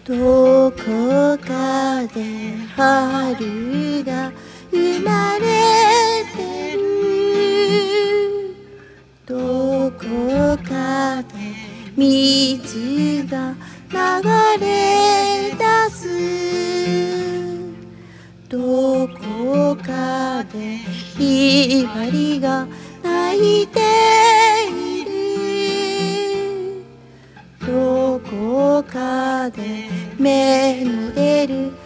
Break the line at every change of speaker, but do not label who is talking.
どこかで春が生まれてる。どこかで水が流れ出す。どこかでひばりが泣いている。どこかで芽の出る